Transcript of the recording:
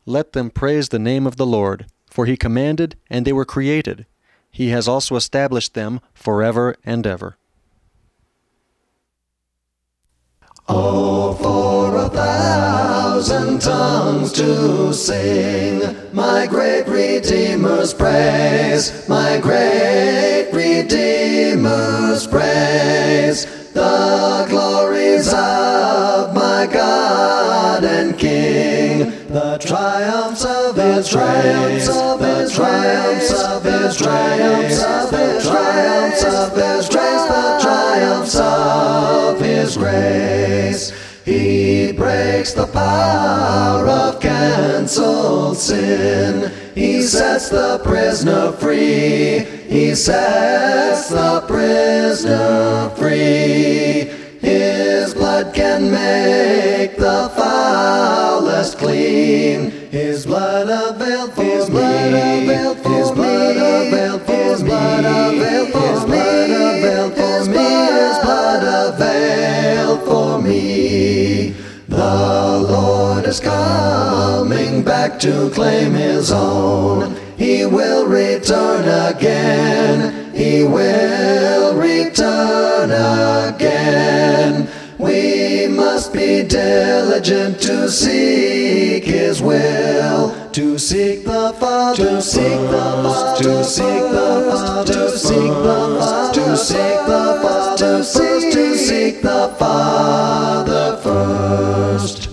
Let them praise the name of the Lord, for he commanded, and they were created. He has also established them forever and ever. Oh, for 1,000 tongues to sing my great Redeemer's praise, my great Redeemer's praise. The glories of my God and King, the triumphs of His grace, the triumphs of His grace, the triumphs of His grace, the triumphs of His grace. He breaks the power of cancelled sin. He sets the prisoner free. He sets the prisoner free. His blood can make the foulest clean. His blood availed for me. His blood availed for me. His blood availed for me. His blood availed for me. His blood availed for me. The Lord is coming back to claim His own. He will return again. He will return again. We must be diligent to seek His will, to seek the Father, to seek the Father, to seek the Father, to seek the Father, to seek the Father first, to seek the Father first.